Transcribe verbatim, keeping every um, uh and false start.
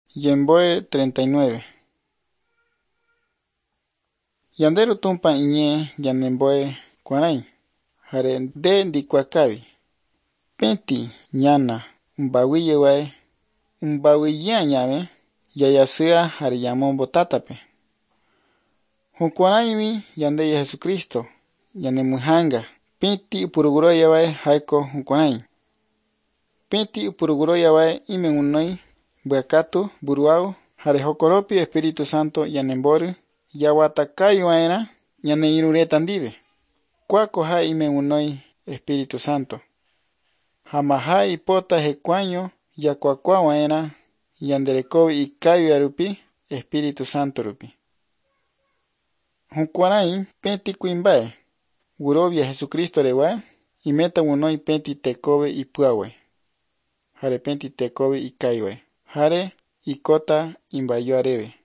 Yemboe treinta y nueve. Yandero tumpa iñe yanemboe kuanai. Hare de ndikuakabi. Penti ñana umbawiye wae. Umbawiya ñame yayasea hare yamombo tatape. Hunkuanaiwi yandeye Jesucristo. Yanemuhanga. Penti upuruguroya wae haiko hunkuanai. Penti upuruguroya wae ime unoi. Buakatu, buruau, hare hokoropi Espíritu Santo yanemboru, yawatakai waena, yane irureta ndive. Cuaco ha ime unoi Espíritu Santo. Hamaha ipota hekuaño, yakuakua waena, yanderekovi ikayu arupi, Espíritu Santo rupi. Hunkuanai, penti kuimbae, urobia Jesucristo rewa, imeta unoi penti tekowe ipuawe. Hare penti tekowe ikaiwe. Hare ikota imbayo arebe.